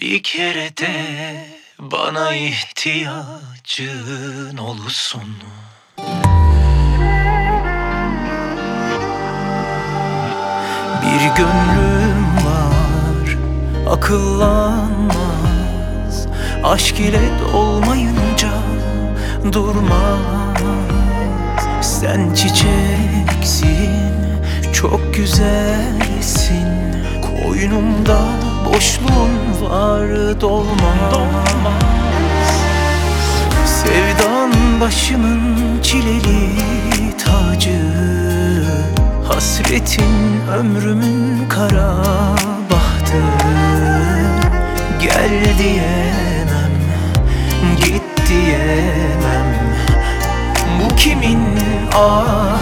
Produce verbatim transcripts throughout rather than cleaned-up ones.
Bir kere de bana ihtiyacın olsun. Bir gönlüm var, akıllanmaz. Aşk ile dolmayınca durmaz. Sen çiçeksin, çok güzelsin. Koynumda boşluğun var, dolmaz. Sevdan başımın çileli tacı, hasretin ömrümün kara bahtı. Gel diyemem, git diyemem. Bu kimin ahı?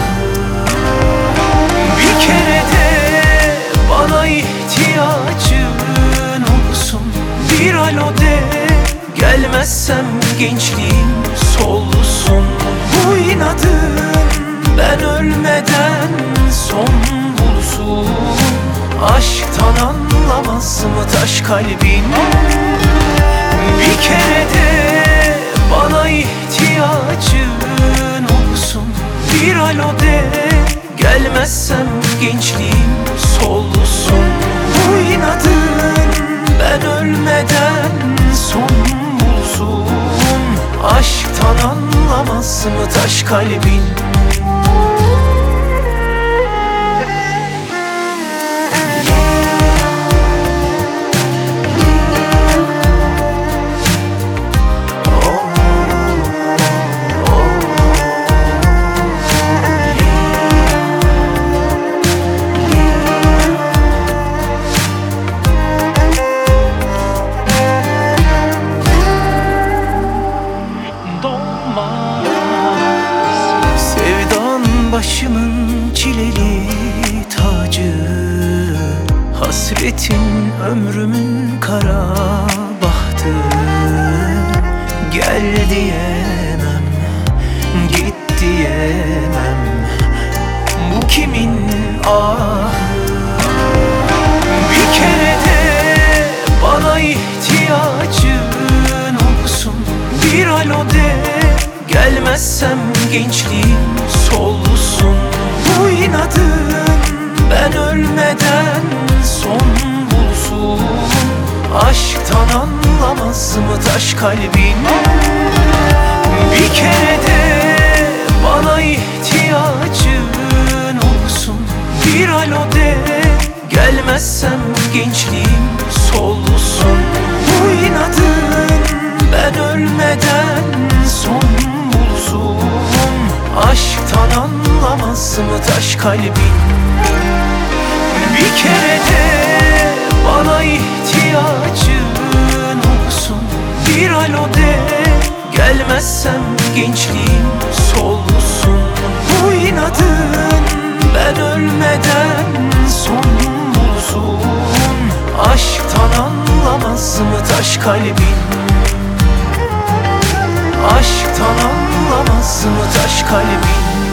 Bir kere de bana ihtiyacın olsun. Bir alo de, gelmezsem gençliğim solsun. Bu inadın ben ölmeden son bulsun. Aşktan anlamaz mı taş kalbin? Bir kere de bana ihtiyacın olsun. Bir alo de, gelmezsem gençliğim solsun. Bu inadın ben ölmeden son bulsun. Aşktan anlamaz mı taş kalbin? Sevdan başımın çileli tacı, hasretin ömrümün kara bahtı. Gel diyemem, git diyemem. Bu kimin ahı? Bir kere de bana ihtiyacın olsun. Bir alo de, gelmezsem gençliğim solsun. Bu inadın ben ölmeden son bulsun. Aşktan anlamaz mı taş kalbin? Bir kere de bana ihtiyacın olsun. Bir alo de, gelmezsem gençliğim solsun. Bu inadın ben ölmeden son bulsun. Aşktan anlamaz mı taş kalbin? Bir kere de bana ihtiyacın olsun. Bir alo de, gelmezsem gençliğim solsun. Bu inadın ben ölmeden son bulsun. Aşktan anlamaz mı taş kalbin? Aşktan anlamaz mı taş kalbin?